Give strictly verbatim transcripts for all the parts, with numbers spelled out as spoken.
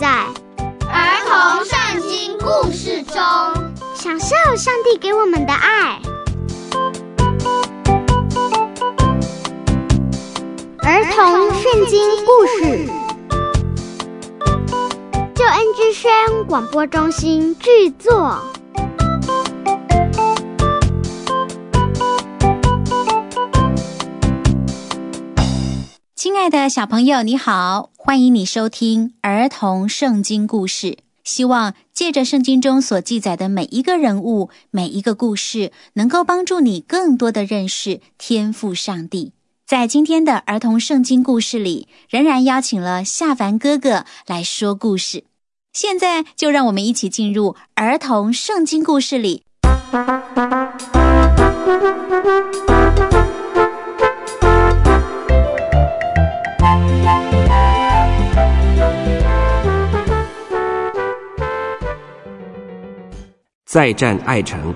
在儿童圣经故事中， 享受上帝给我们的爱。儿童圣经故事，救恩之声广播中心制作。 亲爱的小朋友，你好，欢迎你收听儿童圣经故事。希望借着圣经中所记载的每一个人物、每一个故事，能够帮助你更多的认识天父上帝。在今天的儿童圣经故事里，仍然邀请了夏凡哥哥来说故事。现在就让我们一起进入儿童圣经故事里。 再战爱城。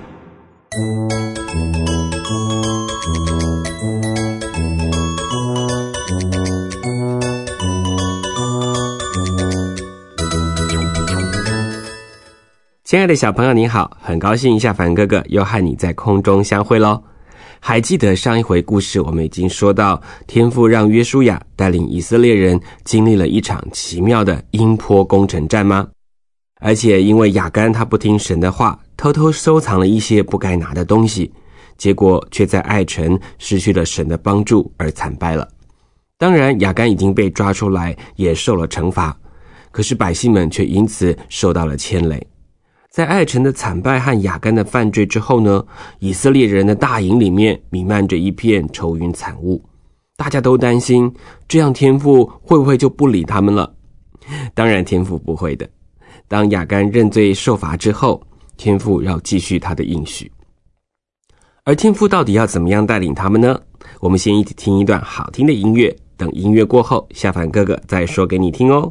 亲爱的小朋友你好，很高兴夏凡哥哥又和你在空中相会咯。还记得上一回故事我们已经说到，天父让约书亚带领以色列人经历了一场奇妙的阴坡攻城战吗？而且因为亚干他不听神的话，偷偷收藏了一些不该拿的东西，结果却在爱城失去了神的帮助而惨败了。当然亚干已经被抓出来，也受了惩罚，可是百姓们却因此受到了牵累。在爱城的惨败和亚干的犯罪之后呢，以色列人的大营里面弥漫着一片愁云惨雾，大家都担心这样天父会不会就不理他们了？当然天父不会的。当亚干认罪受罚之后，天父要继续他的应许。而天父到底要怎么样带领他们呢？我们先一起听一段好听的音乐，等音乐过后，夏凡哥哥再说给你听哦。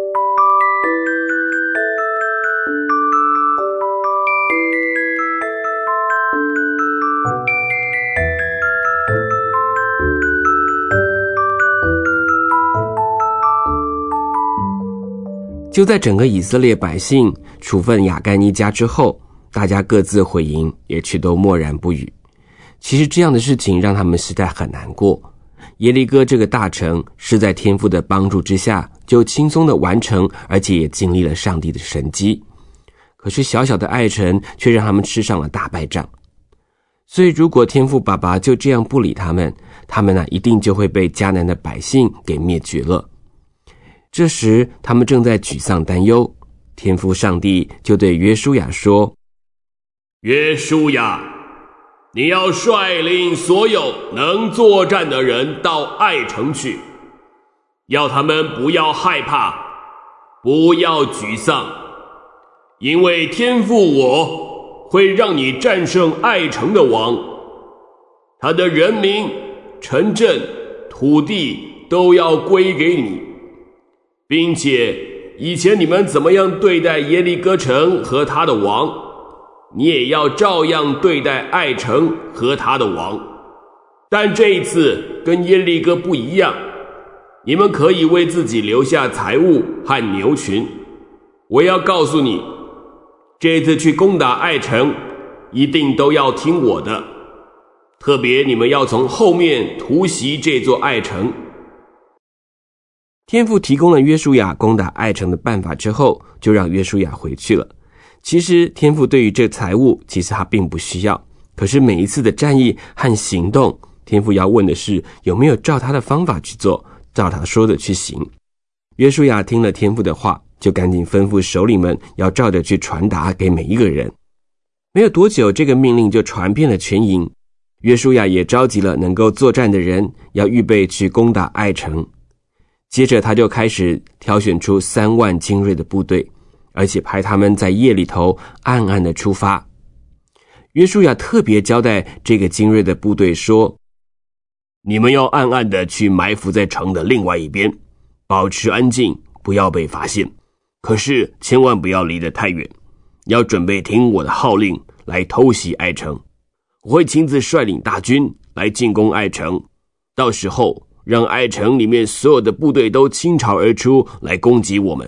就在整个以色列百姓处分亚干一家之后，大家各自回营，也却都默然不语。其实这样的事情让他们实在很难过。耶利哥这个大城是在天父的帮助之下就轻松的完成，而且也经历了上帝的神迹。可是小小的爱城却让他们吃上了大败仗。所以如果天父爸爸就这样不理他们，他们呢一定就会被迦南的百姓给灭绝了。这时他们正在沮丧担忧，天父上帝就对约书亚说： 约书亚，你要率领所有能作战的人到爱城去，要他们不要害怕，不要沮丧，因为天父我会让你战胜爱城的王，他的人民、城镇、土地都要归给你，并且以前你们怎么样对待耶利哥城和他的王，你也要照样对待爱城和他的王。但这一次跟耶利哥不一样，你们可以为自己留下财物和牛群。我要告诉你，这次去攻打爱城一定都要听我的，特别你们要从后面突袭这座爱城。 天父提供了约书亚攻打爱城的办法之后，就让约书亚回去了。其实天父对于这财物其实他并不需要，可是每一次的战役和行动，天父要问的是有没有照他的方法去做，照他说的去行。约书亚听了天父的话，就赶紧吩咐首领们要照着去传达给每一个人。没有多久，这个命令就传遍了全营。约书亚也召集了能够作战的人，要预备去攻打爱城。接着他就开始挑选出三万精锐的部队，而且派他们在夜里头暗暗的出发。约书亚特别交代这个精锐的部队说： 你们要暗暗的去埋伏在城的另外一边，保持安静，不要被发现。可是千万不要离得太远，要准备听我的号令来偷袭爱城。我会亲自率领大军来进攻爱城，到时候让爱城里面所有的部队都倾巢而出来攻击我们，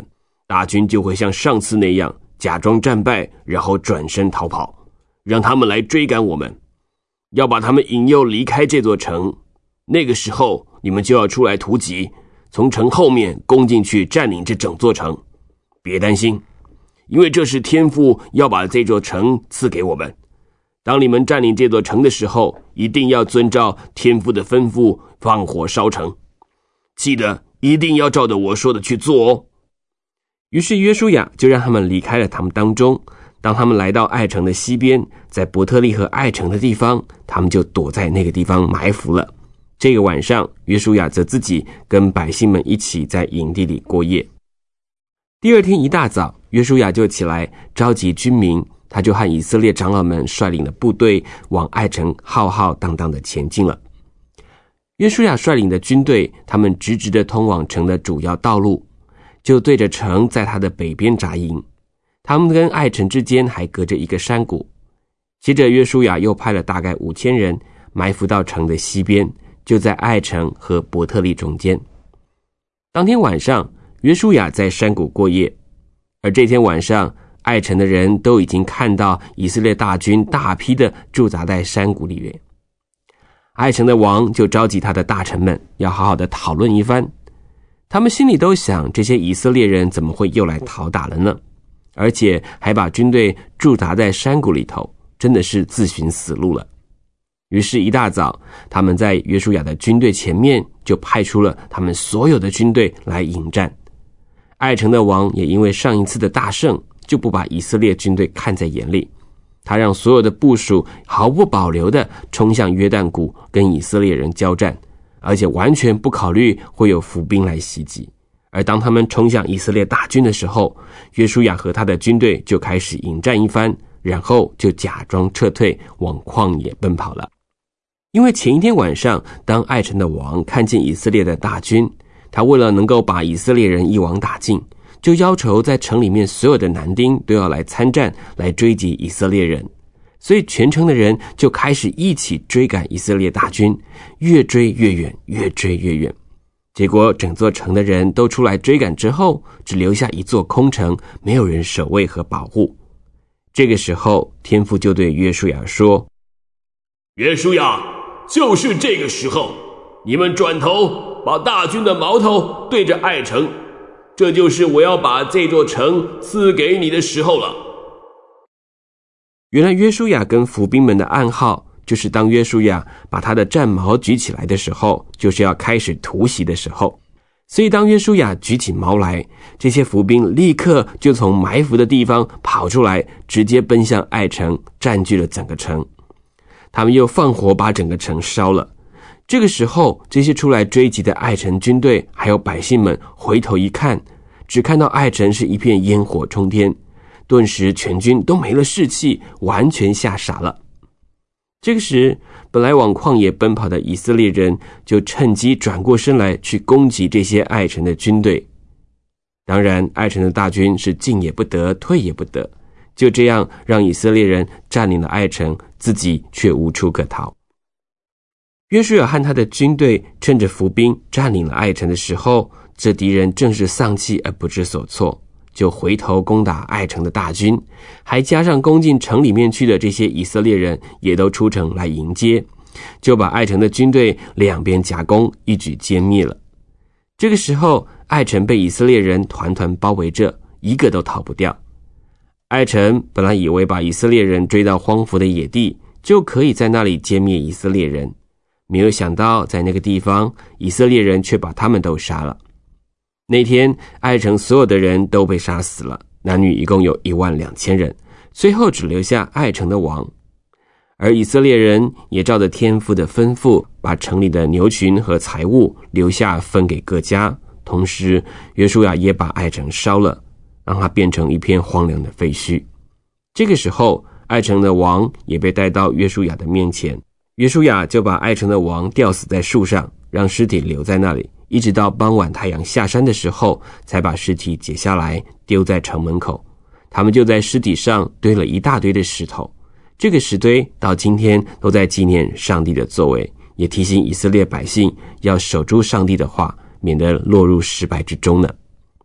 大军就会像上次那样假装战败，然后转身逃跑，让他们来追赶我们，要把他们引诱离开这座城。那个时候你们就要出来突击，从城后面攻进去占领这整座城。别担心，因为这是天父要把这座城赐给我们。当你们占领这座城的时候，一定要遵照天父的吩咐放火烧城，记得一定要照着我说的去做哦。 于是约书亚就让他们离开了他们当中。当他们来到爱城的西边，在伯特利和爱城的地方，他们就躲在那个地方埋伏了。这个晚上，约书亚则自己跟百姓们一起在营地里过夜。第二天一大早，约书亚就起来召集军民，他就和以色列长老们率领的部队往爱城浩浩荡荡的前进了。约书亚率领的军队，他们直直的通往城的主要道路，就对着城在它的北边扎营。他们跟爱城之间还隔着一个山谷。接着约书亚又派了大概五千人埋伏到城的西边，就在爱城和伯特利中间。当天晚上，约书亚在山谷过夜，而这天晚上，爱城的人都已经看到以色列大军大批的驻扎在山谷里面。爱城的王就召集他的大臣们，要好好的讨论一番。他们心里都想，这些以色列人怎么会又来讨打了呢？而且还把军队驻扎在山谷里头，真的是自寻死路了。于是一大早，他们在约书亚的军队前面就派出了他们所有的军队来迎战。爱城的王也因为上一次的大胜，就不把以色列军队看在眼里，他让所有的部属毫不保留地冲向约旦谷跟以色列人交战，而且完全不考虑会有伏兵来袭击。而当他们冲向以色列大军的时候，约书亚和他的军队就开始迎战一番，然后就假装撤退，往旷野奔跑了。因为前一天晚上，当爱城的王看见以色列的大军，他为了能够把以色列人一网打尽，就要求在城里面所有的男丁都要来参战，来追击以色列人。所以全城的人就开始一起追赶以色列大军，越追越远，越追越远。结果整座城的人都出来追赶之后，只留下一座空城，没有人守卫和保护。这个时候，天父就对约书亚说： 约书亚，就是这个时候，你们转头把大军的矛头对着爱城，这就是我要把这座城赐给你的时候了。 原来约书亚跟伏兵们的暗号，就是当约书亚把他的战矛举起来的时候，就是要开始突袭的时候。所以当约书亚举起矛来，这些伏兵立刻就从埋伏的地方跑出来，直接奔向爱城，占据了整个城。他们又放火把整个城烧了。这个时候，这些出来追击的爱城军队还有百姓们回头一看，只看到爱城是一片烟火冲天，顿时全军都没了士气，完全吓傻了。这个时，本来往旷野奔跑的以色列人就趁机转过身来去攻击这些爱城的军队。当然，爱城的大军是进也不得，退也不得，就这样让以色列人占领了爱城，自己却无处可逃。约书亚和他的军队趁着伏兵占领了爱城的时候，这敌人正是丧气而不知所措，就回头攻打爱城的大军，还加上攻进城里面去的这些以色列人也都出城来迎接，就把爱城的军队两边夹攻，一举歼灭了。这个时候，爱城被以色列人团团包围着，一个都逃不掉。爱城本来以为把以色列人追到荒芜的野地，就可以在那里歼灭以色列人，没有想到在那个地方，以色列人却把他们都杀了。那天，爱城所有的人都被杀死了，男女一共有一万两千人，最后只留下爱城的王。而以色列人也照着天父的吩咐，把城里的牛群和财物留下分给各家，同时约书亚也把爱城烧了，让它变成一片荒凉的废墟。这个时候，爱城的王也被带到约书亚的面前，约书亚就把爱城的王吊死在树上，让尸体留在那里，一直到傍晚太阳下山的时候，才把尸体解下来丢在城门口。他们就在尸体上堆了一大堆的石头，这个石堆到今天都在纪念上帝的作为，也提醒以色列百姓要守住上帝的话，免得落入失败之中呢。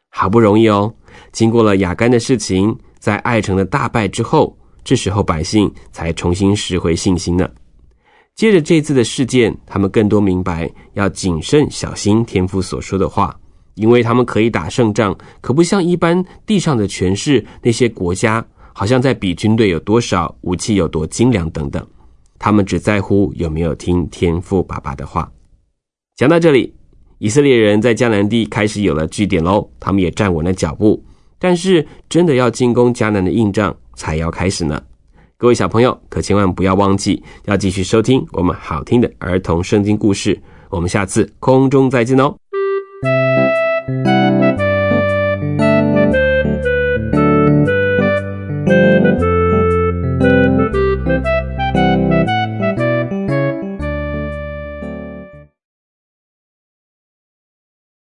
好不容易哦，经过了亚干的事情，在爱城的大败之后，这时候百姓才重新拾回信心呢。接着这次的事件，他们更多明白要谨慎小心天父所说的话，因为他们可以打胜仗，可不像一般地上的权势，那些国家好像在比军队有多少，武器有多精良等等，他们只在乎有没有听天父爸爸的话。讲到这里，以色列人在迦南地开始有了据点咯，他们也站稳了脚步，但是真的要进攻迦南的硬仗才要开始呢。各位小朋友可千万不要忘记要继续收听我们好听的儿童圣经故事，我们下次空中再见哦。